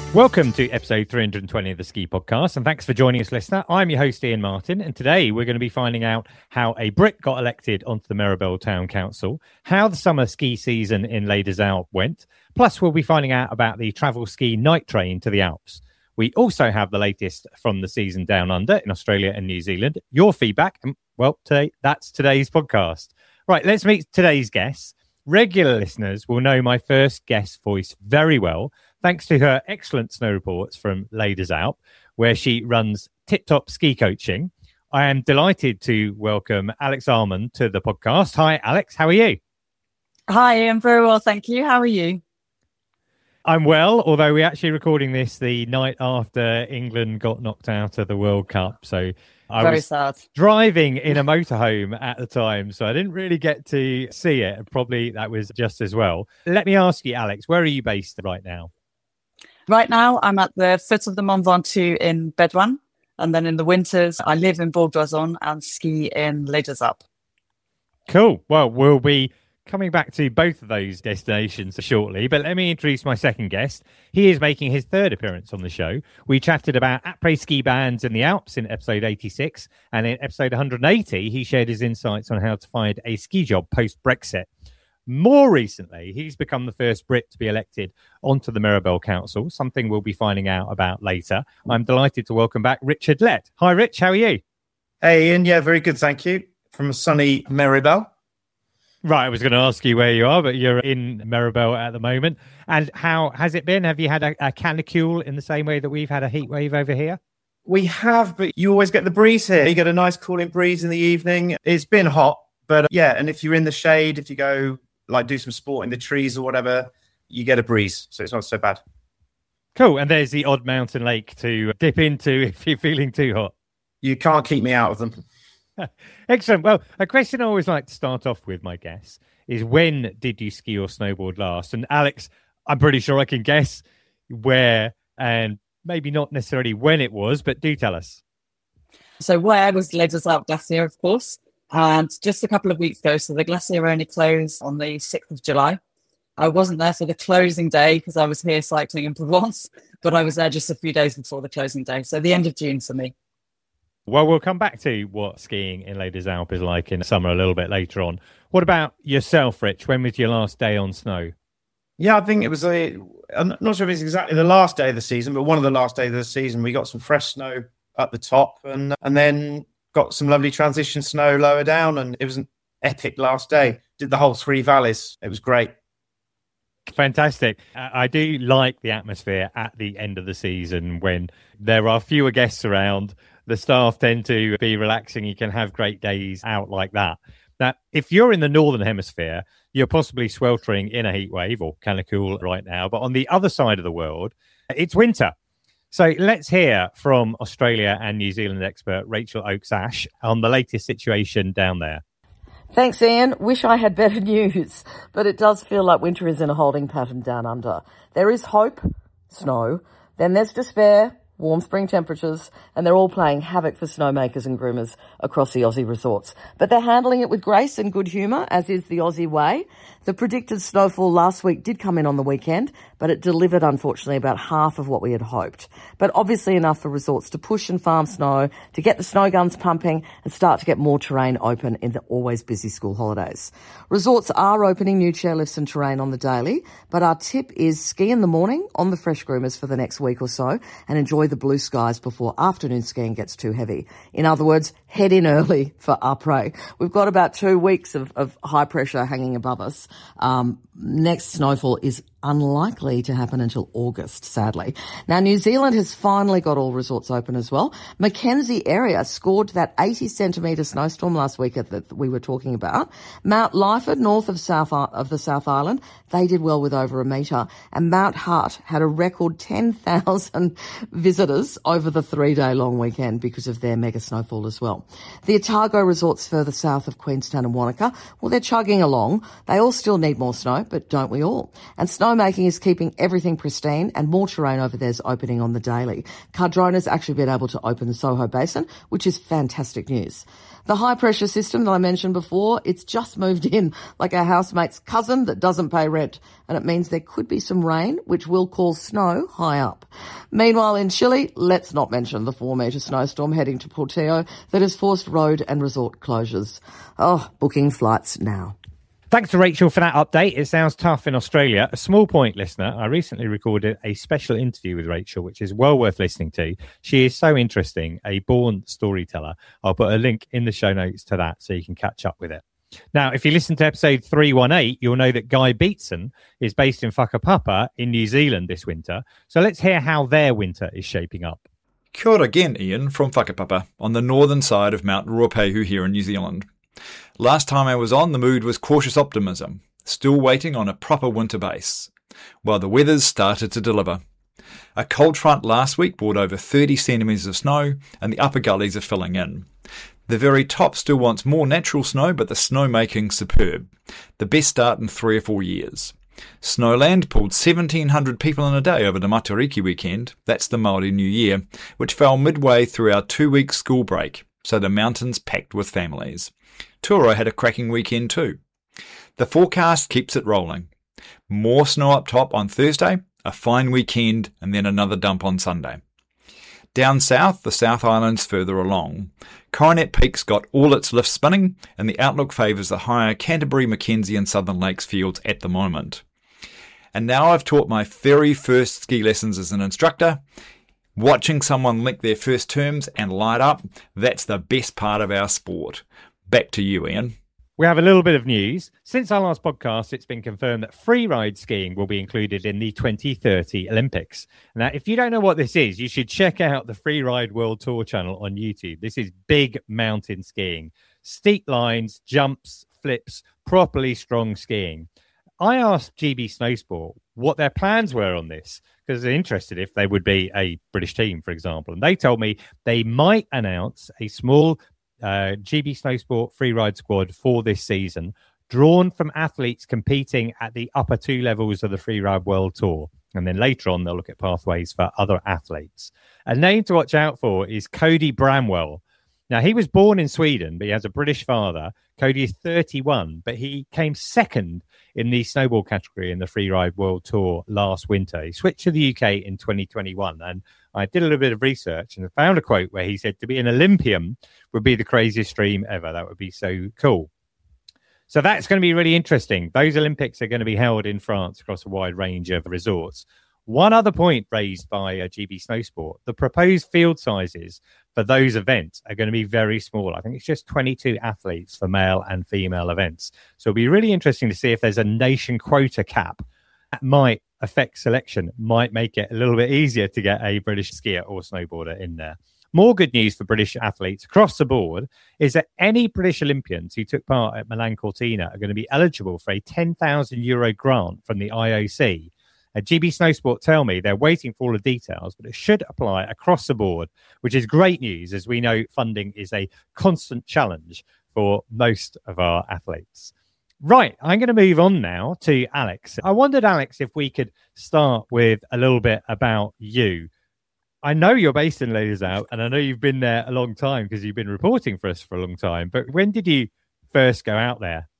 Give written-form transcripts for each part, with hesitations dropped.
Welcome to episode 320 of the Ski Podcast, and thanks for joining us, listener. I'm your host, Ian Martin, and today we're going to be finding out how a Brit got elected onto the Mirabel Town Council, how the summer ski season in Les Deux Alpes went, plus we'll be finding out about the travel ski night train to the Alps. We also have the latest from the season down under in Australia and New Zealand, your feedback, and well, that's today's podcast. Right, let's meet today's guests. Regular listeners will know my first guest voice very well, thanks to her excellent snow reports from Les Deux Alpes, where she runs Tip Top Ski Coaching. I am delighted to welcome Alex Armand to the podcast. Hi, Alex. How are you? Hi, I'm very well, thank you. How are you? I'm well, although we're actually recording this the night after England got knocked out of the World Cup. So I was sad. Driving in a motorhome at the time, so I didn't really get to see it. Probably that was just as well. Let me ask you, Alex, where are you based right now? Right now, I'm at the foot of the Mont Ventoux in Bédoin. And then in the winters, I live in Bourg-d'Oisans and ski in Les Deux Alpes. Cool. Well, we'll be coming back to both of those destinations shortly, but let me introduce my second guest. He is making his third appearance on the show. We chatted about après-ski bans in the Alps in episode 86, and in episode 180, he shared his insights on how to find a ski job post-Brexit. More recently, he's become the first Brit to be elected onto the Mirabel Council, something we'll be finding out about later. I'm delighted to welcome back Richard Lett. Hi, Rich. How are you? Hey, Ian. Yeah, very good. Thank you. From sunny Mirabel. Right. I was going to ask you where you are, but you're in Mirabel at the moment. And how has it been? Have you had a canicule in the same way that we've had a heat wave over here? We have, but you always get the breeze here. You get a nice cooling breeze in the evening. It's been hot, but yeah. And if you're in the shade, if you go like do some sport in the trees or whatever, you get a breeze. So it's not so bad. Cool. And there's the odd mountain lake to dip into if you're feeling too hot. You can't keep me out of them. Excellent. Well, a question I always like to start off with, my guess, is when did you ski or snowboard last? And Alex, I'm pretty sure I can guess where and maybe not necessarily when it was, but do tell us. So where was Les Deux Alpes Glacier, of course. And just a couple of weeks ago, so the glacier only closed on the 6th of July. I wasn't there for the closing day because I was here cycling in Provence, but I was there just a few days before the closing day. So the end of June for me. Well, we'll come back to what skiing in Les Deux Alpes is like in summer a little bit later on. What about yourself, Rich? When was your last day on snow? Yeah, I think it was I'm not sure if it's exactly the last day of the season, but one of the last days of the season. We got some fresh snow at the top and then got some lovely transition snow lower down, and it was an epic last day. Did the whole three valleys. It was great. Fantastic. I do like the atmosphere at the end of the season when there are fewer guests around. The staff tend to be relaxing. You can have great days out like that. Now, if you're in the Northern Hemisphere, you're possibly sweltering in a heat wave or canicule right now. But on the other side of the world, it's winter. So let's hear from Australia and New Zealand expert Rachel Oakes-Ash on the latest situation down there. Thanks, Ian. Wish I had better news, but it does feel like winter is in a holding pattern down under. There is hope, snow, then there's despair, warm spring temperatures, and they're all playing havoc for snowmakers and groomers across the Aussie resorts. But they're handling it with grace and good humour, as is the Aussie way. The predicted snowfall last week did come in on the weekend, but it delivered, unfortunately, about half of what we had hoped. But obviously enough for resorts to push and farm snow, to get the snow guns pumping and start to get more terrain open in the always busy school holidays. Resorts are opening new chairlifts and terrain on the daily, but our tip is ski in the morning on the fresh groomers for the next week or so and enjoy the blue skies before afternoon skiing gets too heavy. In other words, head in early for après. We've got about 2 weeks of high pressure hanging above us. Next snowfall is unlikely to happen until August, sadly. Now, New Zealand has finally got all resorts open as well. Mackenzie area scored that 80 centimetre snowstorm last week that we were talking about. Mount Lyford, north of the South Island, they did well with over a metre. And Mount Hart had a record 10,000 visitors over the 3-day long weekend because of their mega snowfall as well. The Otago resorts further south of Queenstown and Wanaka, well, they're chugging along. They all still need more snow, but don't we all? And snow Snowmaking is keeping everything pristine, and more terrain over there's opening on the daily. Cardrona's actually been able to open the Soho Basin, which is fantastic news. The high-pressure system that I mentioned before, it's just moved in like our housemate's cousin that doesn't pay rent, and it means there could be some rain, which will cause snow high up. Meanwhile, in Chile, let's not mention the 4-metre snowstorm heading to Portillo that has forced road and resort closures. Oh, booking flights now. Thanks to Rachel for that update. It sounds tough in Australia. A small point, listener. I recently recorded a special interview with Rachel, which is well worth listening to. She is so interesting, a born storyteller. I'll put a link in the show notes to that so you can catch up with it. Now, if you listen to episode 318, you'll know that Guy Beatson is based in Whakapapa in New Zealand this winter. So let's hear how their winter is shaping up. Kia ora again, Ian, from Whakapapa, on the northern side of Mount Ruapehu here in New Zealand. Last time I was on, the mood was cautious optimism, still waiting on a proper winter base, while the weather's started to deliver. A cold front last week brought over 30 centimetres of snow, and the upper gullies are filling in. The very top still wants more natural snow, but the snowmaking's superb. The best start in 3 or 4 years. Snowland pulled 1,700 people in a day over the Matariki weekend, that's the Māori New Year, which fell midway through our 2-week school break, so the mountains packed with families. Turo had a cracking weekend too. The forecast keeps it rolling. More snow up top on Thursday, a fine weekend, and then another dump on Sunday. Down south, the South Island's further along. Coronet Peak's got all its lifts spinning, and the outlook favours the higher Canterbury, Mackenzie and Southern Lakes fields at the moment. And now I've taught my very first ski lessons as an instructor. Watching someone lick their first terms and light up, that's the best part of our sport. Back to you, Ian. We have a little bit of news. Since our last podcast, it's been confirmed that freeride skiing will be included in the 2030 Olympics. Now, if you don't know what this is, you should check out the Freeride World Tour channel on YouTube. This is big mountain skiing. Steep lines, jumps, flips, properly strong skiing. I asked GB Snowsport what their plans were on this, because they're interested if they would be a British team, for example. And they told me they might announce a small GB Snowsport freeride squad for this season, drawn from athletes competing at the upper 2 levels of the Freeride World Tour. And then later on, they'll look at pathways for other athletes. A name to watch out for is Cody Bramwell. Now, he was born in Sweden, but he has a British father. Cody is 31, but he came second in the snowboard category in the Freeride World Tour last winter. He switched to the UK in 2021, and I did a little bit of research and found a quote where he said to be an Olympian would be the craziest dream ever. That would be so cool. So that's going to be really interesting. Those Olympics are going to be held in France across a wide range of resorts. One other point raised by GB Snowsport, the proposed field sizes for those events are going to be very small. I think it's just 22 athletes for male and female events. So it'll be really interesting to see if there's a nation quota cap that might affect selection, might make it a little bit easier to get a British skier or snowboarder in there. More good news for British athletes across the board is that any British Olympians who took part at Milan Cortina are going to be eligible for a €10,000 grant from the IOC. GB Snowsport tell me they're waiting for all the details, but it should apply across the board, which is great news, as we know funding is a constant challenge for most of our athletes. Right, I'm going to move on now to Alex. I wondered, Alex, if we could start with a little bit about you. I know you're based in Les Alpes, and I know you've been there a long time because you've been reporting for us for a long time, but when did you first go out there?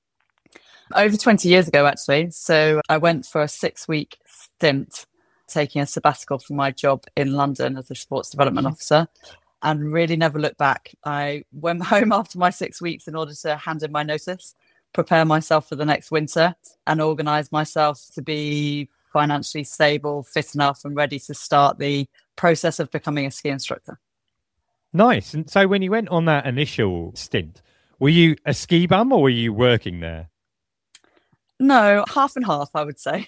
Over 20 years ago, actually. So I went for a 6-week stint, taking a sabbatical from my job in London as a sports development officer, and really never looked back. I went home after my 6 weeks in order to hand in my notice, prepare myself for the next winter, and organise myself to be financially stable, fit enough, and ready to start the process of becoming a ski instructor. Nice. And so when you went on that initial stint, were you a ski bum or were you working there? No, half and half, I would say.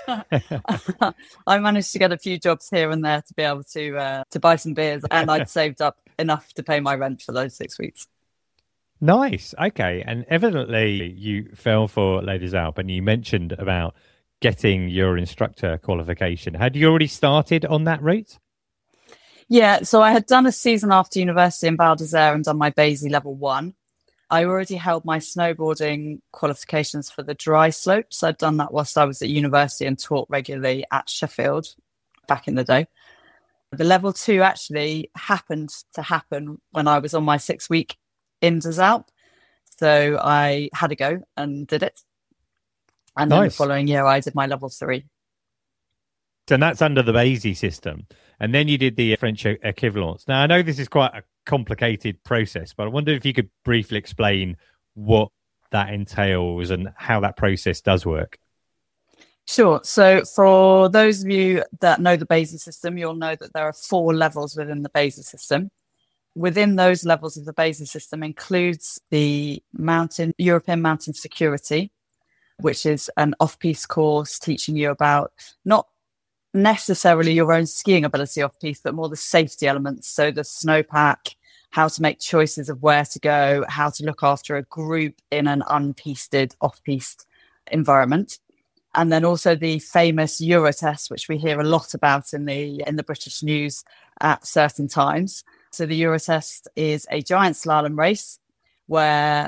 I managed to get a few jobs here and there to be able to buy some beers, and I'd saved up enough to pay my rent for those 6 weeks. Nice. Okay. And evidently you fell for Les Alpes, and you mentioned about getting your instructor qualification. Had you already started on that route? Yeah, so I had done a season after university in Val d'Isère and done my BASI level 1. I already held my snowboarding qualifications for the dry slopes. I'd done that whilst I was at university and taught regularly at Sheffield back in the day. The level 2 actually happened to happen when I was on my 6-week in des Alpes. So I had a go and did it. And then the following year, I did my level 3. And that's under the Béziers system. And then you did the French equivalence. Now, I know this is quite a complicated process, but I wonder if you could briefly explain what that entails and how that process does work. Sure. So for those of you that know the Béziers system, you'll know that there are 4 levels within the Béziers system. Within those levels of the Béziers system includes the European Mountain Security, which is an off-piste course teaching you about not necessarily your own skiing ability off-piste, but more the safety elements. So the snowpack, how to make choices of where to go, how to look after a group in an unpisted off-piste environment. And then also the famous Eurotest, which we hear a lot about in the British news at certain times. So the Eurotest is a giant slalom race where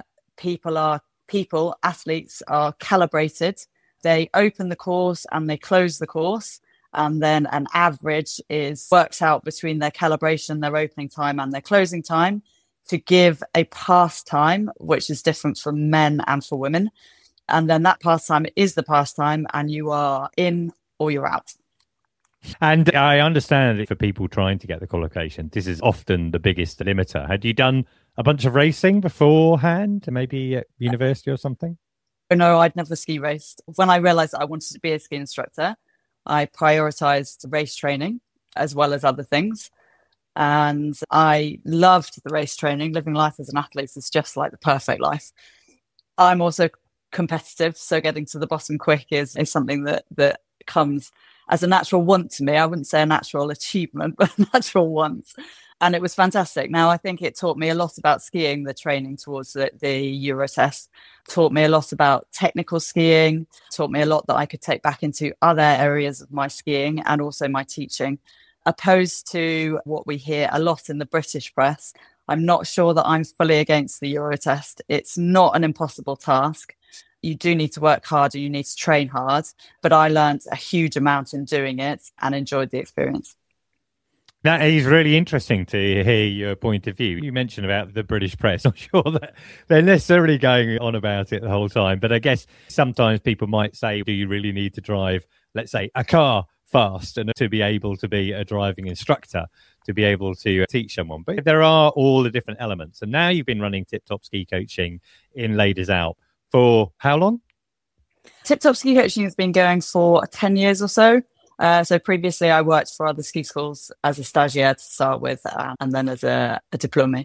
athletes are calibrated. They open the course and they close the course. And then an average works out between their calibration, their opening time and their closing time to give a pass time, which is different for men and for women. And then that pass time is the pass time and you are in or you're out. And I understand that for people trying to get the qualification, this is often the biggest limiter. Had you done a bunch of racing beforehand, maybe at university or something? No, I'd never ski raced. When I realized that I wanted to be a ski instructor, I prioritized race training as well as other things. And I loved the race training. Living life as an athlete is just like the perfect life. I'm also competitive, so getting to the bottom quick is something that comes as a natural want to me. I wouldn't say a natural achievement, but a natural want. And it was fantastic. Now, I think it taught me a lot about skiing, the training towards the Eurotest, taught me a lot about technical skiing, taught me a lot that I could take back into other areas of my skiing and also my teaching, opposed to what we hear a lot in the British press. I'm not sure that I'm fully against the Eurotest. It's not an impossible task. You do need to work hard and you need to train hard, but I learned a huge amount in doing it and enjoyed the experience. That is really interesting to hear your point of view. You mentioned about the British press. I'm sure that they're necessarily going on about it the whole time. But I guess sometimes people might say, do you really need to drive, let's say, a car fast and to be able to be a driving instructor, to be able to teach someone? But there are all the different elements. And now you've been running Tip Top Ski Coaching in Les Deux Alpes for how long? Tip Top Ski Coaching has been going for 10 years or so. So previously I worked for other ski schools as a stagiaire to start with, and then as a diplômé.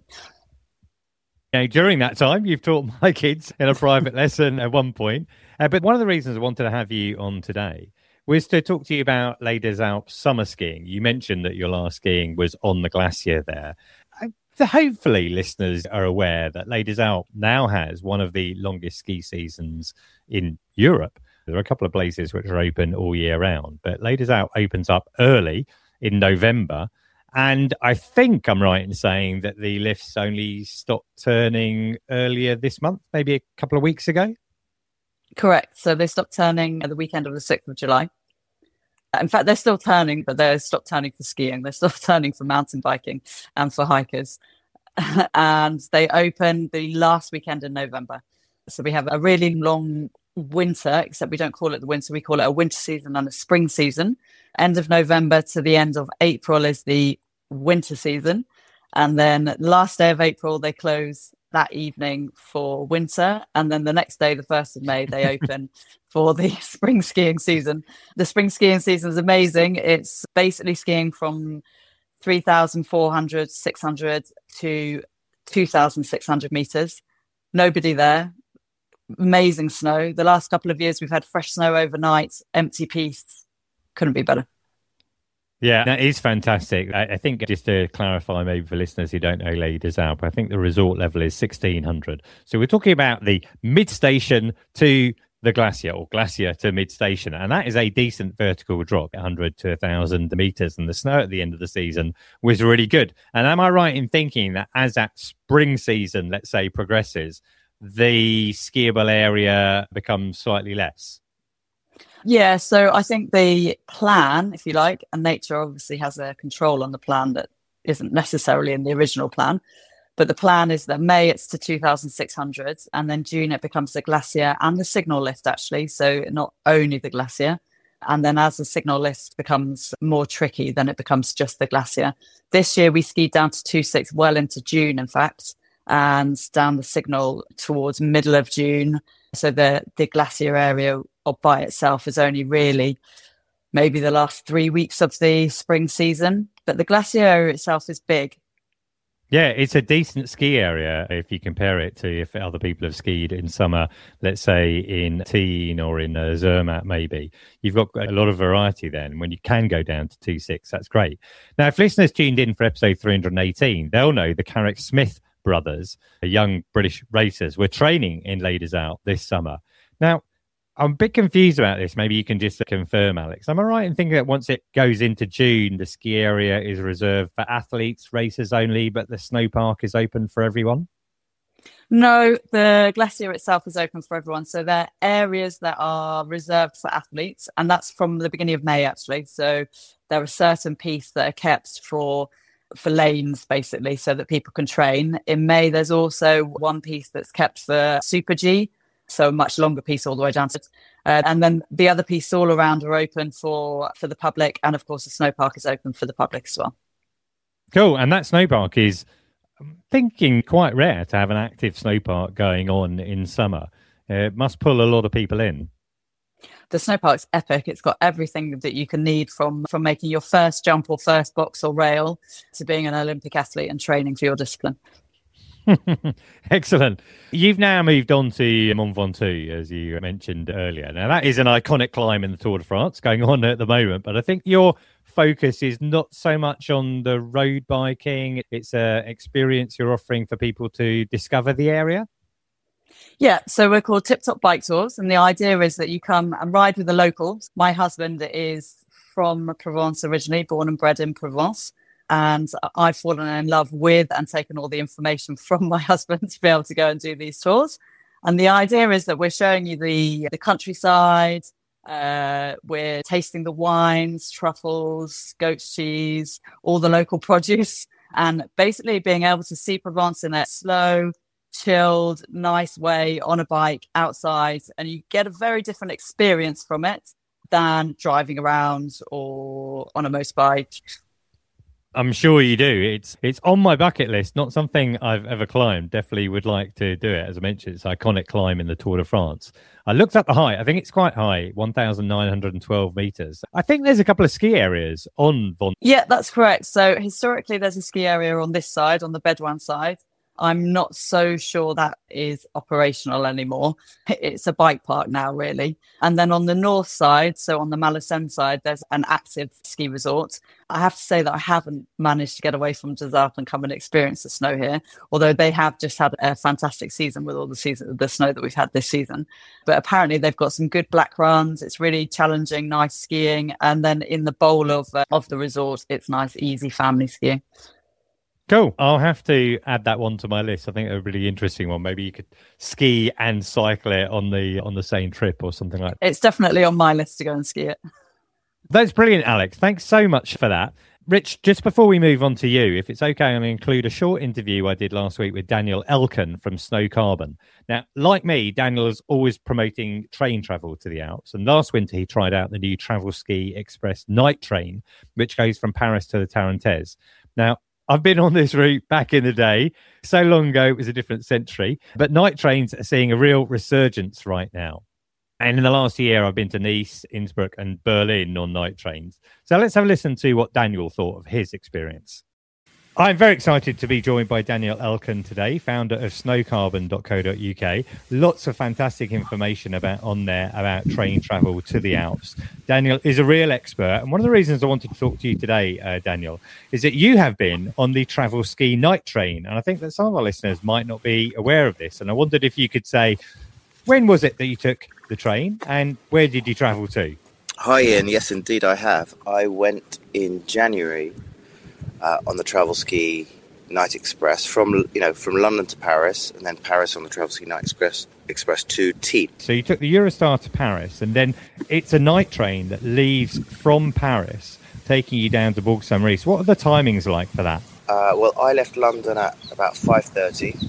Now, during that time, you've taught my kids in a private lesson at one point. But one of the reasons I wanted to have you on today was to talk to you about Les Deux Alpes summer skiing. You mentioned that your last skiing was on the glacier there. So hopefully listeners are aware that Les Deux Alpes now has one of the longest ski seasons in Europe. There are a couple of places which are open all year round, but Les Deux Alpes opens up early in November. And I think I'm right in saying that the lifts only stopped turning earlier this month, maybe a couple of weeks ago. Correct. So they stopped turning at the weekend of the 6th of July. In fact, they're still turning, but they're stopped turning for skiing. They're still turning for mountain biking and for hikers. And they open the last weekend in November. So we have a really long winter, except we don't call it the winter. We call it a winter season and a spring season. End of November to the end of April is the winter season. And then last day of April, they close that evening for winter. And then the next day, the 1st of May, they open for the spring skiing season. The spring skiing season is amazing. It's basically skiing from 3,400, 600 to 2,600 meters. Nobody there. Amazing snow. The last couple of years, we've had fresh snow overnight, empty pistes. Couldn't be better. Yeah, that is fantastic. I think just to clarify, maybe for listeners who don't know Les Deux Alpes, I think the resort level is 1,600. So we're talking about the mid-station to the glacier or glacier to mid-station. And that is a decent vertical drop, 100 to 1,000 meters. And the snow at the end of the season was really good. And am I right in thinking that as that spring season, let's say, progresses, the skiable area becomes slightly less? Yeah, so I think the plan, if you like, and nature obviously has a control on the plan that isn't necessarily in the original plan. But the plan is that May it's to 2,600, and then June it becomes the glacier and the signal lift, actually. So not only the glacier. And then as the signal lift becomes more tricky, then it becomes just the glacier. This year we skied down to 2.6 well into June, in fact, and down the signal towards middle of June. So the glacier area by itself is only really maybe the last 3 weeks of the spring season. But the glacier area itself is big. Yeah, it's a decent ski area if you compare it to if other people have skied in summer, let's say in Teen or in Zermatt maybe. You've got a lot of variety then. When you can go down to 2.6, that's great. Now, if listeners tuned in for episode 318, they'll know the Carrick Smith brothers, the young British racers, were training in Ladies Out this summer. Now, I'm a bit confused about this. Maybe you can just confirm, Alex. Am I right in thinking that once it goes into June, the ski area is reserved for athletes, racers only, but the snow park is open for everyone? No, the glacier itself is open for everyone. So there are areas that are reserved for athletes, and that's from the beginning of May, actually. So there are certain pieces that are kept for lanes, basically, so that people can train. In May, there's also one piece that's kept for Super G, so a much longer piece all the way down to and then the other piece all around are open for the public, and of course the snow park is open for the public as well. Cool. And that snow park is, I'm thinking, quite rare to have an active snow park going on in summer. It must pull a lot of people in. The snow park's epic. It's got everything that you can need from making your first jump or first box or rail to being an Olympic athlete and training for your discipline. Excellent. You've now moved on to Mont Ventoux, as you mentioned earlier. Now, that is an iconic climb in the Tour de France going on at the moment, but I think your focus is not so much on the road biking. It's an experience you're offering for people to discover the area. Yeah, so we're called Tip Top Bike Tours, and the idea is that you come and ride with the locals. My husband is from Provence originally, born and bred in Provence. And I've fallen in love with and taken all the information from my husband to be able to go and do these tours. And the idea is that we're showing you the countryside. We're tasting the wines, truffles, goat's cheese, all the local produce, and basically being able to see Provence in a slow, chilled, nice way on a bike outside. And you get a very different experience from it than driving around or on a motorbike. I'm sure you do. It's on my bucket list, not something I've ever climbed. Definitely would like to do it. As I mentioned, it's an iconic climb in the Tour de France. I looked up the height. I think it's quite high, 1,912 meters. I think there's a couple of ski areas on Ventoux. Yeah, that's correct. So historically, there's a ski area on this side, on the Bedouin side. I'm not so sure that is operational anymore. It's a bike park now, really. And then on the north side, so on the Malesène side, there's an active ski resort. I have to say that I haven't managed to get away from Dazarp and come and experience the snow here, although they have just had a fantastic season with all the snow that we've had this season. But apparently they've got some good black runs. It's really challenging, nice skiing. And then in the bowl of the resort, it's nice, easy family skiing. Cool. I'll have to add that one to my list. I think a really interesting one. Maybe you could ski and cycle it on the same trip or something like that. It's definitely on my list to go and ski it. That's brilliant, Alex. Thanks so much for that. Rich, just before we move on to you, if it's okay, I'm going to include a short interview I did last week with Daniel Elkan from Snow Carbon. Now, like me, Daniel is always promoting train travel to the Alps. And last winter, he tried out the new Travel Ski Express night train, which goes from Paris to the Tarentaise. Now, I've been on this route back in the day. So long ago, it was a different century. But night trains are seeing a real resurgence right now. And in the last year, I've been to Nice, Innsbruck and Berlin on night trains. So let's have a listen to what Daniel thought of his experience. I'm very excited to be joined by Daniel Elkan today, founder of snowcarbon.co.uk. Lots of fantastic information about train travel to the Alps. Daniel is a real expert. And one of the reasons I wanted to talk to you today, Daniel, is that you have been on the Travel Ski night train. And I think that some of our listeners might not be aware of this. And I wondered if you could say, when was it that you took the train, and where did you travel to? Hi, Ian. Yes, indeed, I have. I went in January on the Travel Ski Night Express from London to Paris, and then Paris on the Travel Ski Night Express to Tignes. So you took the Eurostar to Paris, and then it's a night train that leaves from Paris, taking you down to Bourg-Saint-Maurice. What are the timings like for that? Well, I left London at about 5:30,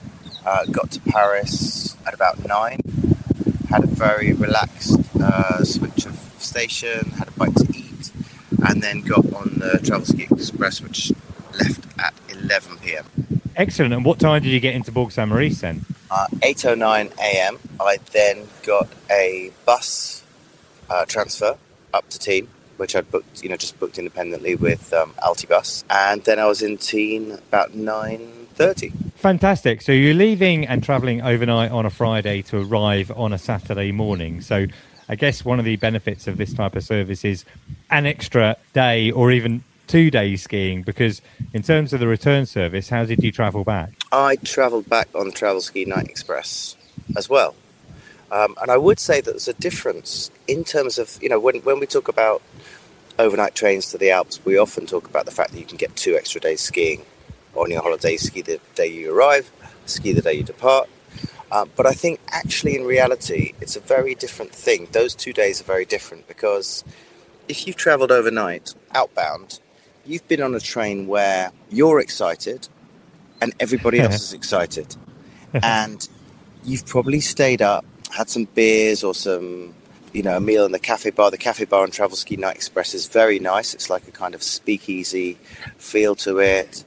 got to Paris at about 9, had a very relaxed switch of station, had a bite to eat, and then got on the Travel Ski Express, which left at 11 p.m. Excellent. And what time did you get into Bourg-Saint-Maurice then? 8:09 a.m. I then got a bus transfer up to Tignes, which I'd booked, just booked independently with Altibus. And then I was in Tignes about 9:30. Fantastic. So you're leaving and travelling overnight on a Friday to arrive on a Saturday morning. So I guess one of the benefits of this type of service is an extra day or even 2 days skiing, because in terms of the return service, how did you travel back? I travelled back on the Travel Ski Night Express as well. And I would say that there's a difference in terms of, when we talk about overnight trains to the Alps, we often talk about the fact that you can get 2 extra days skiing on your holiday. Ski the day you arrive, ski the day you depart. But I think actually in reality, it's a very different thing. Those 2 days are very different, because if you've travelled overnight outbound, you've been on a train where you're excited and everybody else is excited. And you've probably stayed up, had some beers or some, a meal in the cafe bar. The cafe bar on Travel Ski Night Express is very nice. It's like a kind of speakeasy feel to it.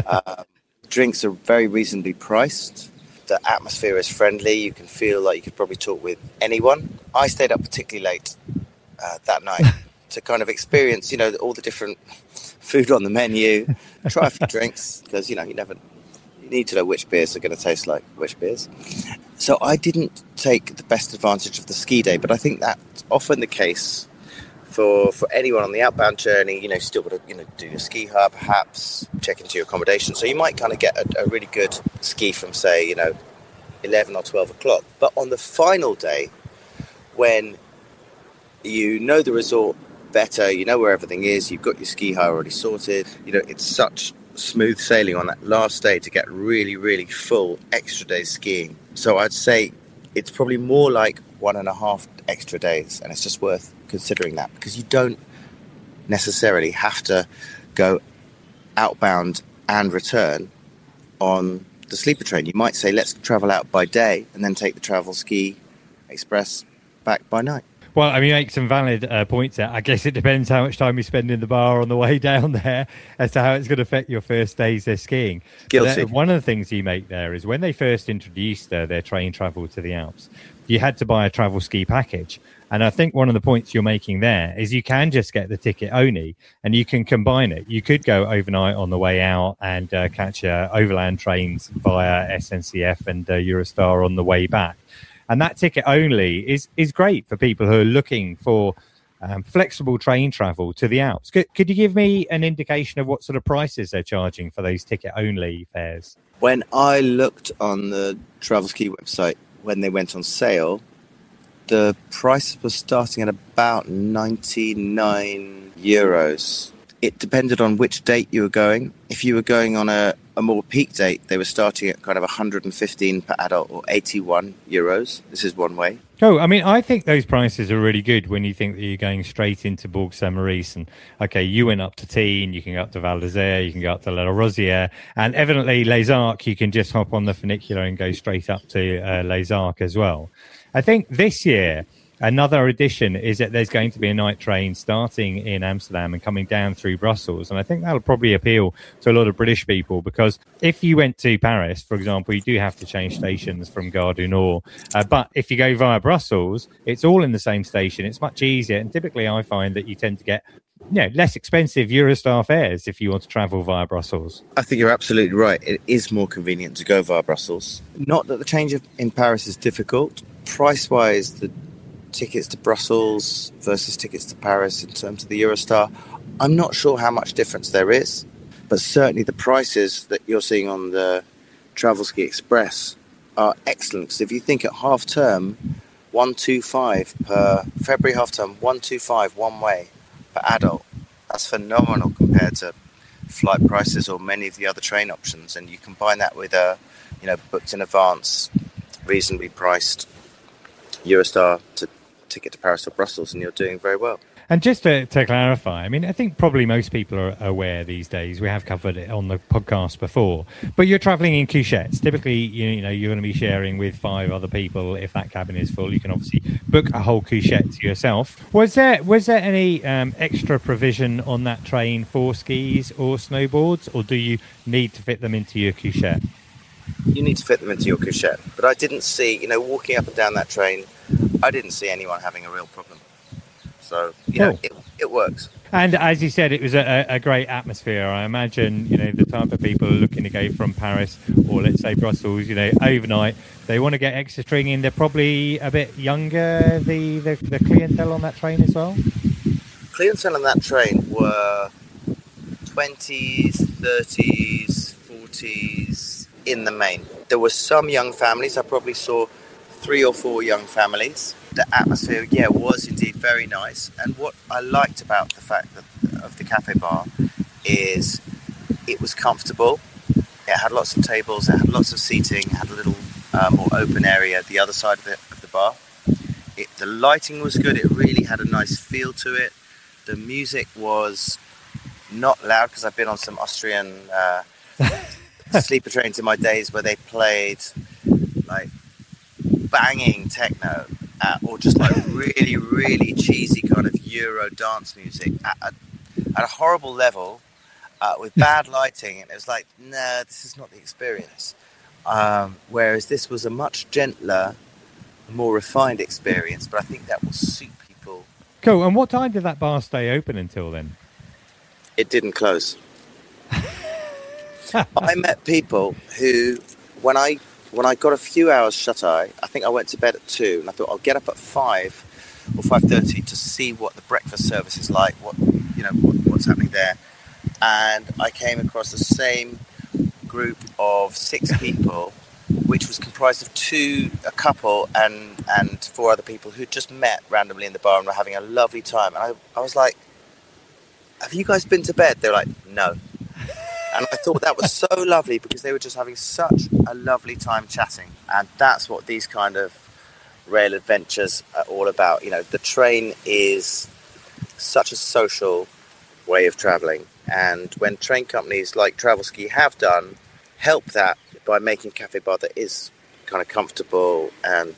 Drinks are very reasonably priced. The atmosphere is friendly. You can feel like you could probably talk with anyone. I stayed up particularly late that night to kind of experience, all the different food on the menu, try a few drinks, because, you need to know which beers are going to taste like which beers. So I didn't take the best advantage of the ski day, but I think that's often the case for anyone on the outbound journey. Still got to, do your ski hub, perhaps check into your accommodation. So you might kind of get a really good ski from, say, 11 or 12 o'clock. But on the final day, when you know the resort better, you know where everything is, you've got your ski hire already sorted, it's such smooth sailing on that last day to get really, really full extra days skiing. So I'd say it's probably more like 1.5 extra days, and it's just worth considering that, because you don't necessarily have to go outbound and return on the sleeper train. You might say, let's travel out by day and then take the Travel Ski Express back by night. Well, I mean, you make some valid points there. I guess it depends how much time you spend in the bar on the way down there as to how it's going to affect your first days of skiing. Guilty. But, one of the things you make there is when they first introduced their train travel to the Alps, you had to buy a travel ski package. And I think one of the points you're making there is you can just get the ticket only and you can combine it. You could go overnight on the way out and catch overland trains via SNCF and Eurostar on the way back. And that ticket only is great for people who are looking for flexible train travel to the Alps. Could you give me an indication of what sort of prices they're charging for those ticket only fares? When I looked on the Travel Ski website, when they went on sale, the price was starting at about €99. It depended on which date you were going. If you were going on a more peak date, they were starting at kind of 115 per adult or €81. This is one way. Oh, I mean, I think those prices are really good when you think that you're going straight into Bourg-Saint-Maurice. And, okay, you went up to Tignes, you can go up to Val d'Isère, you can go up to La Rosière, and evidently Les Arcs, you can just hop on the funicular and go straight up to Les Arcs as well. I think this year, another addition is that there's going to be a night train starting in Amsterdam and coming down through Brussels. And I think that'll probably appeal to a lot of British people, because if you went to Paris, for example, you do have to change stations from Gare du Nord. But if you go via Brussels, it's all in the same station. It's much easier. And typically I find that you tend to get less expensive Eurostar fares if you want to travel via Brussels. I think you're absolutely right. It is more convenient to go via Brussels. Not that the change in Paris is difficult. Price-wise, the tickets to Brussels versus tickets to Paris in terms of the Eurostar, I'm not sure how much difference there is, but certainly the prices that you're seeing on the Travel Ski Express are excellent. Because if you think at half term, 125 per February half term, 125 one way per adult. That's phenomenal compared to flight prices or many of the other train options. And you combine that with a, booked in advance, reasonably priced Eurostar ticket to Paris or Brussels, and you're doing very well. And just to clarify, I mean, I think probably most people are aware these days. We have covered it on the podcast before, but you're travelling in couchettes. Typically, you're going to be sharing with 5 other people. If that cabin is full, you can obviously book a whole couchette to yourself. Was there any extra provision on that train for skis or snowboards, or do you need to fit them into your couchette? You need to fit them into your couchette, but I didn't see, walking up and down that train, I didn't see anyone having a real problem. So, it works. And as you said, it was a great atmosphere. I imagine, the type of people looking to go from Paris or let's say Brussels, overnight, they want to get extra string in. They're probably a bit younger, the clientele on that train as well? Clientele on that train were 20s, 30s, 40s in the main. There were some young families. I probably saw 3 or 4 young families. The atmosphere, was indeed very nice. And what I liked about the fact of the cafe bar is it was comfortable. It had lots of tables, it had lots of seating, it had a little more open area at the other side of the bar. The lighting was good. It really had a nice feel to it. The music was not loud, because I've been on some Austrian sleeper trains in my days where they played like banging techno. Or just like really, really cheesy kind of Euro dance music at a horrible level with bad lighting. And it was like, no, this is not the experience. Whereas this was a much gentler, more refined experience. But I think that will suit people. Cool. And what time did that bar stay open until then? It didn't close. I met people who, when I got a few hours shut-eye, I think I went to bed at 2, and I thought I'll get up at 5 or 5:30 to see what the breakfast service is like, what's happening there. And I came across the same group of 6 people, which was comprised of a couple and 4 other people who just met randomly in the bar and were having a lovely time. And I was like, have you guys been to bed? They were like, no. And I thought that was so lovely, because they were just having such a lovely time chatting. And that's what these kind of rail adventures are all about. The train is such a social way of travelling. And when train companies like Travelski have done, help that by making Cafe Bar that is kind of comfortable and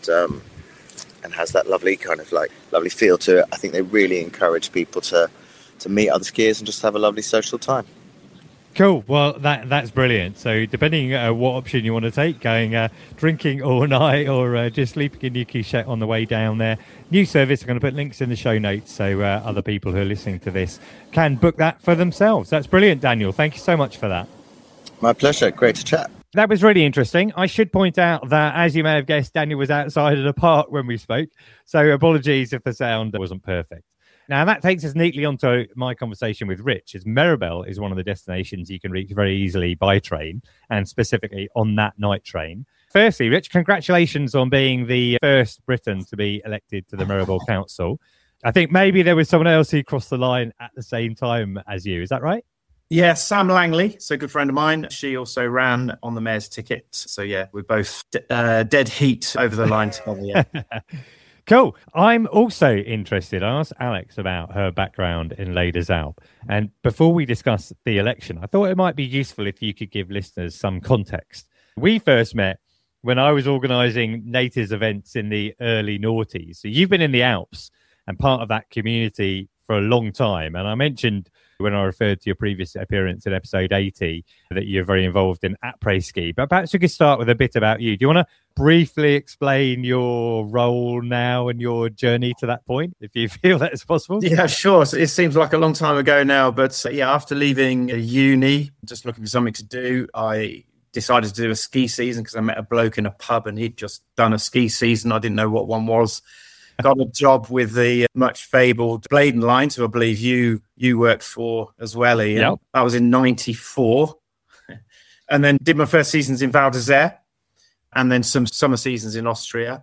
has that lovely kind of like lovely feel to it, I think they really encourage people to meet other skiers and just have a lovely social time. Cool. Well, that's brilliant. So depending what option you want to take, going drinking all night or just sleeping in your couchette on the way down there, new service. I'm going to put links in the show notes so other people who are listening to this can book that for themselves. That's brilliant, Daniel. Thank you so much for that. My pleasure. Great to chat. That was really interesting. I should point out that, as you may have guessed, Daniel was outside of the park when we spoke. So apologies if the sound wasn't perfect. Now, that takes us neatly onto my conversation with Rich, as Meribel is one of the destinations you can reach very easily by train, and specifically on that night train. Firstly, Rich, congratulations on being the first Briton to be elected to the Meribel Council. I think maybe there was someone else who crossed the line at the same time as you. Is that right? Yeah, Sam Langley, so a good friend of mine. She also ran on the mayor's ticket. So, yeah, we're both dead heat over the line together. Yeah. Cool. I'm also interested. I asked Alex about her background in Les Deux Alpes. And before we discuss the election, I thought it might be useful if you could give listeners some context. We first met when I was organising Natives events in the early noughties. So you've been in the Alps and part of that community for a long time. And I mentioned when I referred to your previous appearance in episode 80 that you're very involved in après-ski. But perhaps we could start with a bit about you. Do you want to briefly explain your role now and your journey to that point, if you feel that is possible? Yeah, sure. So it seems like a long time ago now. But after leaving uni, just looking for something to do, I decided to do a ski season because I met a bloke in a pub and he'd just done a ski season. I didn't know what one was. Got a job with the much fabled Bladen Line, who I believe you worked for as well, Ian. Yep. That was in 94. And then did my first seasons in Val d'Isère and then some summer seasons in Austria.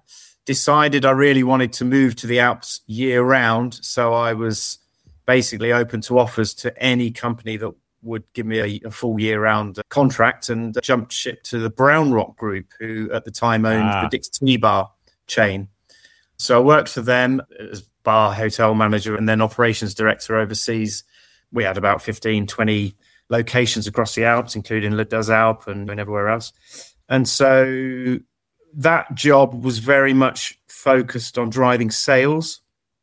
decided I really wanted to move to the Alps year round. So I was basically open to offers to any company that would give me a full year round contract, and jumped ship to the Brown Rock Group, who at the time owned the Dick's Tea Bar chain. So I worked for them as bar hotel manager and then operations director overseas. We had about 15, 20 locations across the Alps, including Les Deux Alpes and everywhere else. And so that job was very much focused on driving sales.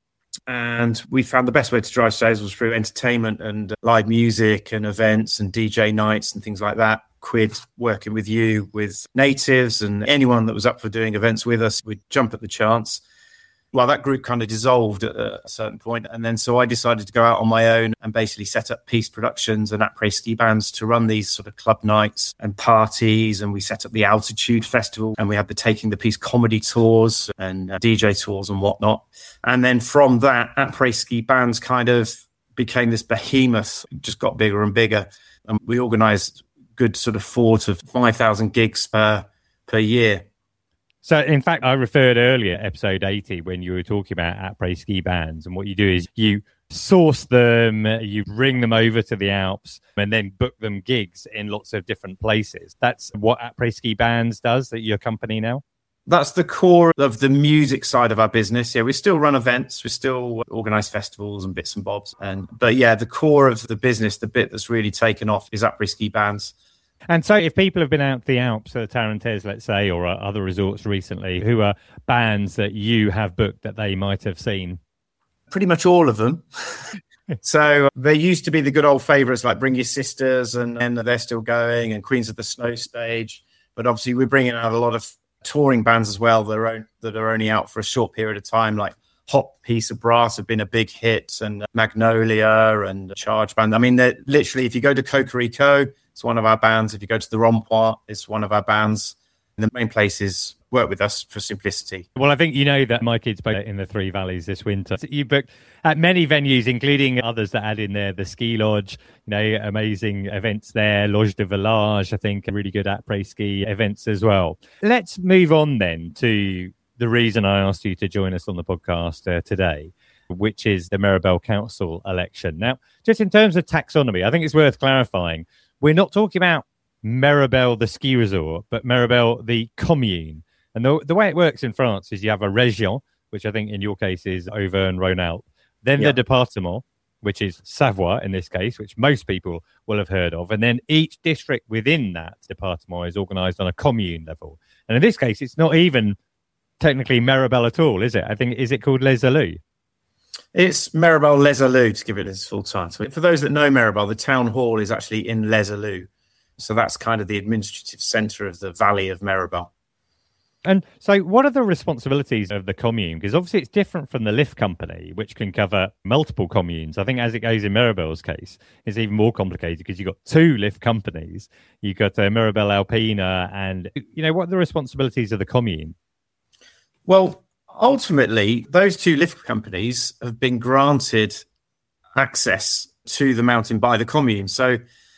And we found the best way to drive sales was through entertainment and live music and events and DJ nights and things like that. Quid working with you, with natives and anyone that was up for doing events with us, we'd jump at the chance. Well, that group kind of dissolved at a certain point. And then so I decided to go out on my own and basically set up Piste Productions and après ski bands to run these sort of club nights and parties. And we set up the Altitude Festival, and we had the Taking the Piste comedy tours and DJ tours and whatnot. And then from that, après ski bands kind of became this behemoth, just got bigger and bigger. And we organised good sort of 4,000 to 5,000 gigs per year. So, in fact, I referred earlier, episode 80, when you were talking about après ski bands, and what you do is you source them, you bring them over to the Alps, and then book them gigs in lots of different places. That's what après ski bands does at your company now? That's the core of the music side of our business. Yeah, we still run events, we still organise festivals and bits and bobs. But yeah, the core of the business, the bit that's really taken off, is après ski bands. And so if people have been out to the Alps, Tarentaise, let's say, or other resorts recently, who are bands that you have booked that they might have seen? Pretty much all of them. So there used to be the good old favourites like Bring Your Sisters, and they're still going, and Queens of the Snow Stage. But obviously we're bringing out a lot of touring bands as well that are only out for a short period of time, like Hot Piece of Brass have been a big hit, and Magnolia and Charge Band. I mean, literally, if you go to Cocorico, it's one of our bands. If you go to the Rond-Point, it's one of our bands. And the main places work with us for simplicity. Well, I think you know that my kids booked in the Three Valleys this winter. So you booked at many venues, including others that add in there, the Ski Lodge, amazing events there, Lodge de Village, I think, really good après ski events as well. Let's move on then to the reason I asked you to join us on the podcast today, which is the Mirabel Council election. Now, just in terms of taxonomy, I think it's worth clarifying. We're not talking about Mirabel, the ski resort, but Mirabel, the commune. And the way it works in France is you have a région, which I think in your case is Auvergne-Rhône-Alpes, then the département, which is Savoie in this case, which most people will have heard of. And then each district within that département is organised on a commune level. And in this case, it's not even technically Mirabel at all, is it? I think, is it called Les Allues? It's Mirabel Les Allues, to give it its full title. For those that know Mirabel, the town hall is actually in Les Allues. So that's kind of the administrative centre of the valley of Mirabel. And so what are the responsibilities of the commune? Because obviously it's different from the lift company, which can cover multiple communes. I think as it goes in Mirabel's case, it's even more complicated because you've got two lift companies. You've got Mirabel Alpina, and, what are the responsibilities of the commune? Well, ultimately, those two lift companies have been granted access to the mountain by the commune. So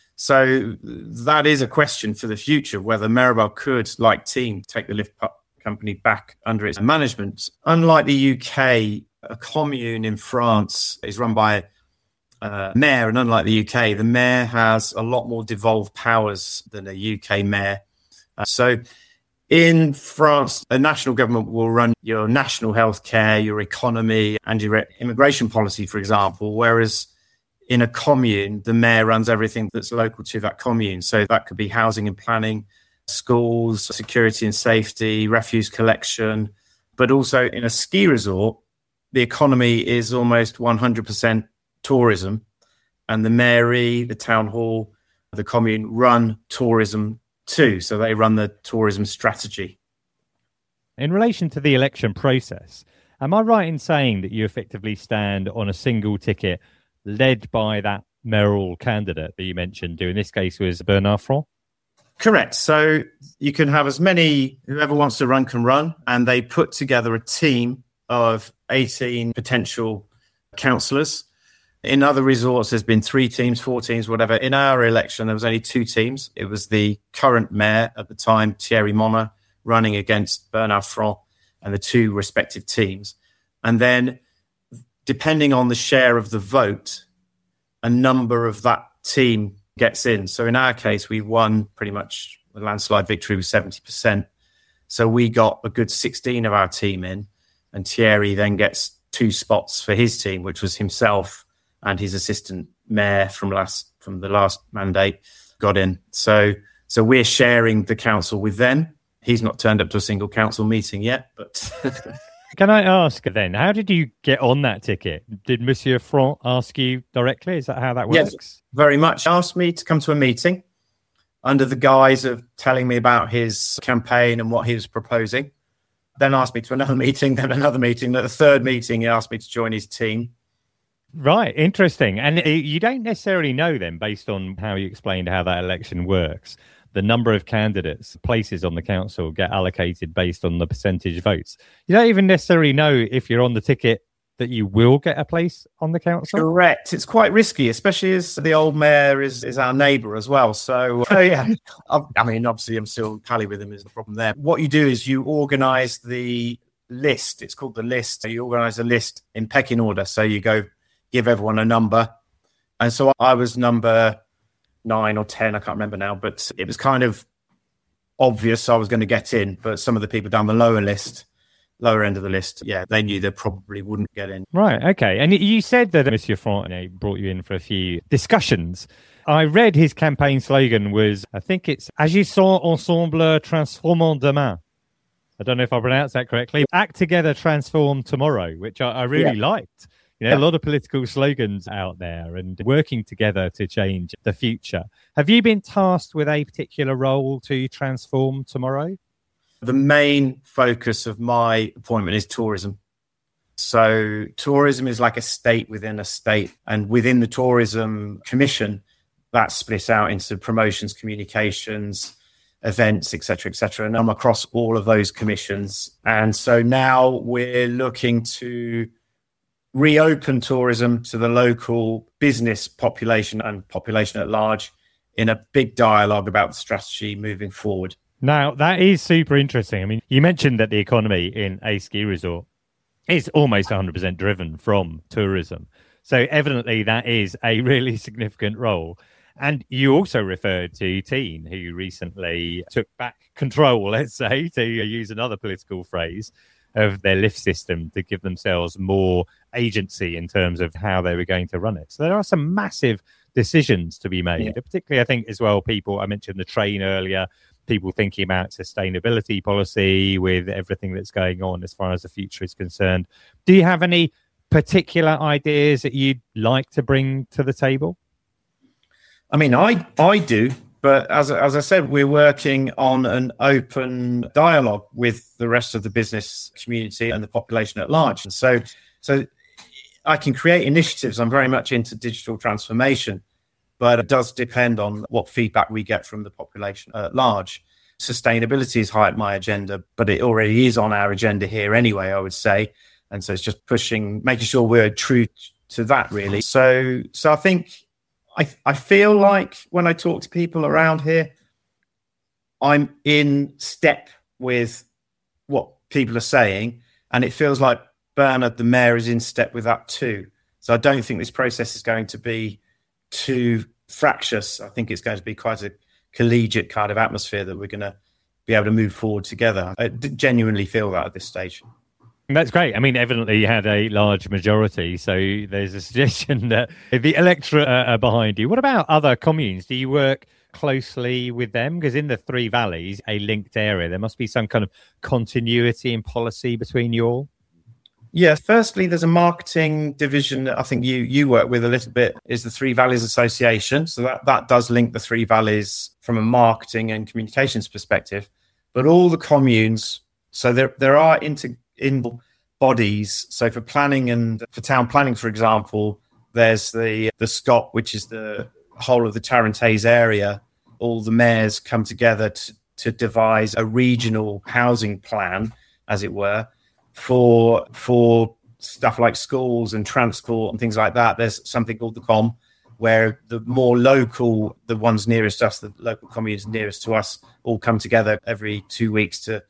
that is a question for the future, whether Mirabel could, like Team, take the lift company back under its management. Unlike the UK, a commune in France is run by a mayor, and unlike the UK, the mayor has a lot more devolved powers than a UK mayor. So in France, a national government will run your national health care, your economy, and your immigration policy, for example, whereas in a commune, the mayor runs everything that's local to that commune. So that could be housing and planning, schools, security and safety, refuse collection. But also in a ski resort, the economy is almost 100% tourism. And the mairie, the town hall, the commune run tourism too. So they run the tourism strategy. In relation to the election process, am I right in saying that you effectively stand on a single ticket led by that mayoral candidate that you mentioned, who in this case was Bernard Front? Correct. So you can have as many, whoever wants to run can run, and they put together a team of 18 potential councillors. In other resorts, there's been 3 teams, 4 teams, whatever. In our election, there was only 2 teams. It was the current mayor at the time, Thierry Monnet, running against Bernard Front, and the two respective teams. And then depending on the share of the vote, a number of that team gets in. So in our case, we won pretty much a landslide victory with 70%. So we got a good 16 of our team in, and Thierry then gets 2 spots for his team, which was himself and his assistant mayor from the last mandate got in. So we're sharing the council with them. He's not turned up to a single council meeting yet, but Can I ask then, how did you get on that ticket? Did Monsieur Front ask you directly? Is that how that works? Yes, very much. He asked me to come to a meeting under the guise of telling me about his campaign and what he was proposing. Then asked me to another meeting, then another meeting. At the third meeting, he asked me to join his team. Right, interesting. And you don't necessarily know then, based on how you explained how that election works, the number of candidates, places on the council get allocated based on the percentage votes. You don't even necessarily know if you're on the ticket that you will get a place on the council. Correct. It's quite risky, especially as the old mayor is our neighbour as well. So, yeah, I mean, obviously I'm still pally with him is the problem there. What you do is you organise the list. It's called the list. You organise a list in pecking order. So you go give everyone a number. And so I was number 9 or 10, I can't remember now, but it was kind of obvious I was going to get in. But some of the people down the lower end of the list, yeah, they knew they probably wouldn't get in. Right, okay. And you said that Monsieur Front brought you in for a few discussions. I read his campaign slogan was, I think it's Agissons ensemble, transformons demain. I don't know if I pronounced that correctly. Act together, transform tomorrow, which I really liked. You know, a lot of political slogans out there and working together to change the future. Have you been tasked with a particular role to transform tomorrow? The main focus of my appointment is tourism. So tourism is like a state within a state. And within the Tourism Commission, that's split out into promotions, communications, events, etc., etc. And I'm across all of those commissions. And so now we're looking to reopen tourism to the local business population and population at large in a big dialogue about the strategy moving forward. Now, that is super interesting. I mean, you mentioned that the economy in a ski resort is almost 100% driven from tourism. So evidently that is a really significant role. And you also referred to Tignes, who recently took back control, let's say, to use another political phrase, of their lift system to give themselves more agency in terms of how they were going to run it. So there are some massive decisions to be made, particularly, I think, as well, people, I mentioned the train earlier, people thinking about sustainability policy with everything that's going on as far as the future is concerned. Do you have any particular ideas that you'd like to bring to the table? I mean, I do. But as I said, we're working on an open dialogue with the rest of the business community and the population at large. And so I can create initiatives. I'm very much into digital transformation, but it does depend on what feedback we get from the population at large. Sustainability is high at my agenda, but it already is on our agenda here anyway, I would say. And so it's just making sure we're true to that, really. So I think I feel like when I talk to people around here, I'm in step with what people are saying. And it feels like Bernard, the mayor, is in step with that too. So I don't think this process is going to be too fractious. I think it's going to be quite a collegiate kind of atmosphere that we're going to be able to move forward together. I genuinely feel that at this stage. That's great. I mean, evidently you had a large majority, so there's a suggestion that the electorate are behind you. What about other communes? Do you work closely with them? Because in the Three Valleys, a linked area, there must be some kind of continuity in policy between you all. Yeah, firstly, there's a marketing division that I think you work with a little bit, is the Three Valleys Association. So that does link the Three Valleys from a marketing and communications perspective. But all the communes, so there are in bodies. So for planning and for town planning, for example, there's the SCOT, which is the whole of the Tarentaise area. All the mayors come together to devise a regional housing plan, as it were, for stuff like schools and transport and things like that. There's something called the COM, where the more local, the ones nearest us, the local communes nearest to us, all come together every 2 weeks to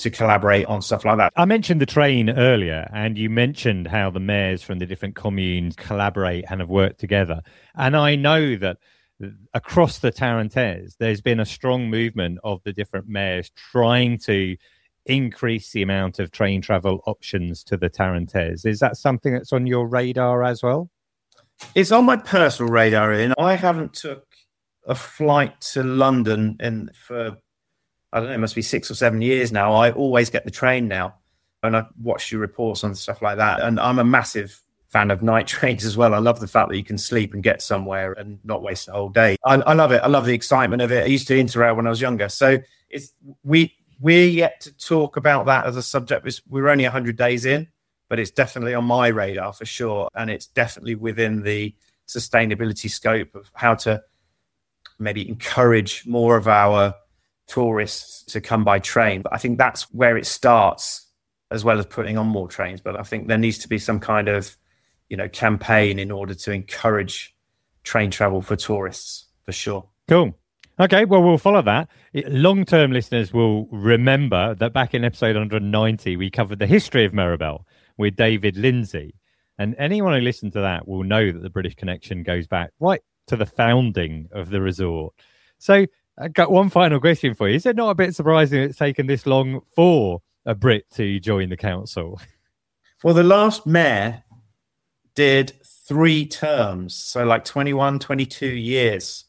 to collaborate on stuff like that. I mentioned the train earlier, and you mentioned how the mayors from the different communes collaborate and have worked together. And I know that across the Tarentaise, there's been a strong movement of the different mayors trying to increase the amount of train travel options to the Tarentaise. Is that something that's on your radar as well? It's on my personal radar, Ian. I haven't took a flight to London for, I don't know, it must be 6 or 7 years now. I always get the train now, and I watch your reports on stuff like that. And I'm a massive fan of night trains as well. I love the fact that you can sleep and get somewhere and not waste the whole day. I love it. I love the excitement of it. I used to Interrail when I was younger. So we're yet to talk about that as a subject. We're only 100 days in, but it's definitely on my radar for sure. And it's definitely within the sustainability scope of how to maybe encourage more of our tourists to come by train. But I think that's where it starts, as well as putting on more trains. But I think there needs to be some kind of, campaign in order to encourage train travel for tourists, for sure. Cool. Okay, well, we'll follow that. Long-term listeners will remember that back in episode 190, we covered the history of Mirabel with David Lindsay. And anyone who listened to that will know that the British Connection goes back right to the founding of the resort. So I've got one final question for you. Is it not a bit surprising it's taken this long for a Brit to join the council? Well, the last mayor did 3 terms, so like 21, 22 years.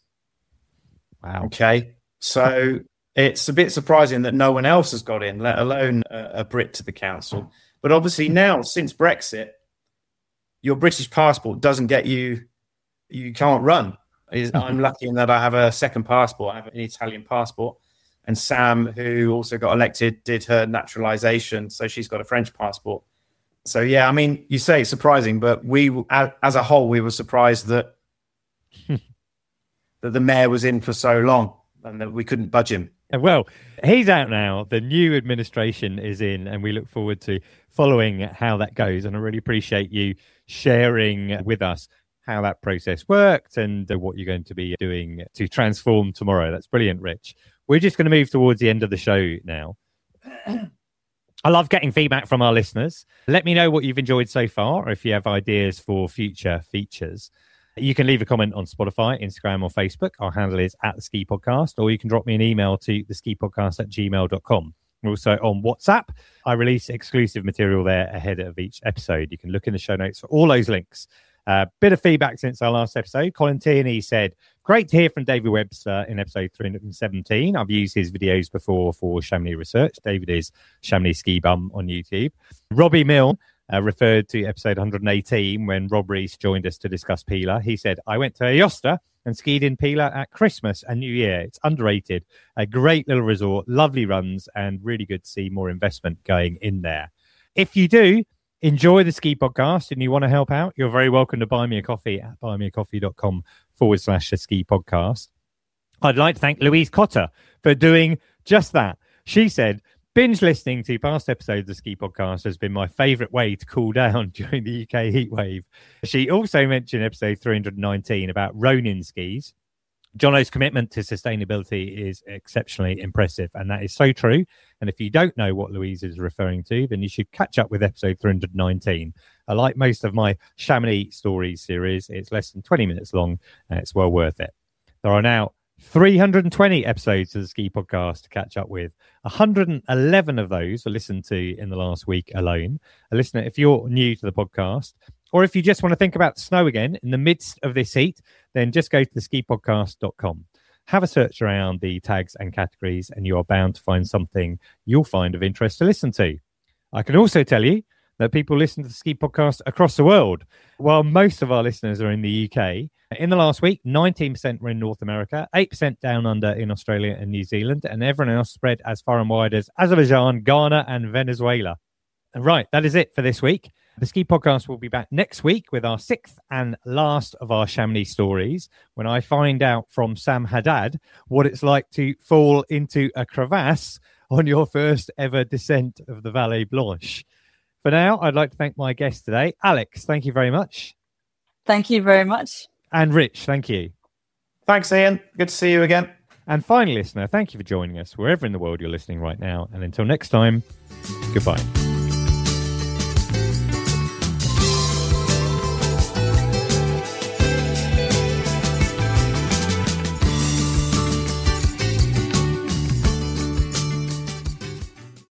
Wow. Okay. So it's a bit surprising that no one else has got in, let alone a Brit to the council. But obviously now, since Brexit, your British passport doesn't get you can't run. I'm lucky in that I have a second passport. I have an Italian passport. And Sam, who also got elected, did her naturalization. So she's got a French passport. So, yeah, I mean, you say it's surprising, but we, as a whole, we were surprised that that the mayor was in for so long and that we couldn't budge him. Well, he's out now. The new administration is in, and we look forward to following how that goes. And I really appreciate you sharing with us how that process worked and what you're going to be doing to transform tomorrow. That's brilliant, Rich. We're just going to move towards the end of the show now. I love getting feedback from our listeners. Let me know what you've enjoyed so far, or if you have ideas for future features. You can leave a comment on Spotify, Instagram, or Facebook. Our handle is @theski-podcast, or you can drop me an email to theski-podcast@gmail.com. We're also on WhatsApp. I release exclusive material there ahead of each episode. You can look in the show notes for all those links. Bit of feedback since our last episode. Colin Tierney said, great to hear from David Webster in episode 317. I've used his videos before for Chamonix Research. David is Chamonix Ski Bum on YouTube. Robbie Milne referred to episode 118 when Rob Rees joined us to discuss Pila. He said, I went to Aosta and skied in Pila at Christmas and New Year. It's underrated. A great little resort, lovely runs, and really good to see more investment going in there. If you do enjoy the Ski Podcast and you want to help out, you're very welcome to buy me a coffee at buymeacoffee.com/the Ski Podcast. I'd like to thank Louise Cotter for doing just that. She said, binge listening to past episodes of the Ski Podcast has been my favourite way to cool down during the UK heatwave. She also mentioned episode 319 about Ronin skis. Jono's commitment to sustainability is exceptionally impressive, and that is so true. And if you don't know what Louise is referring to, then you should catch up with episode 319. Like most of my Chamonix Stories series, it's less than 20 minutes long, and it's well worth it. There are now 320 episodes of the Ski Podcast to catch up with. 111 of those were listened to in the last week alone. A listener, if you're new to the podcast, or if you just want to think about the snow again in the midst of this heat, then just go to theskipodcast.com. Have a search around the tags and categories, and you are bound to find something you'll find of interest to listen to. I can also tell you that people listen to the Ski Podcast across the world. While most of our listeners are in the UK, in the last week, 19% were in North America, 8% down under in Australia and New Zealand, and everyone else spread as far and wide as Azerbaijan, Ghana, and Venezuela. Right, that is it for this week. The Ski Podcast will be back next week with our 6th and last of our Chamonix stories, when I find out from Sam Haddad what it's like to fall into a crevasse on your first ever descent of the Vallée Blanche. For now, I'd like to thank my guest today. Alex, thank you very much. Thank you very much. And Rich, thank you. Thanks, Ian. Good to see you again. And finally, listener, thank you for joining us wherever in the world you're listening right now. And until next time, goodbye.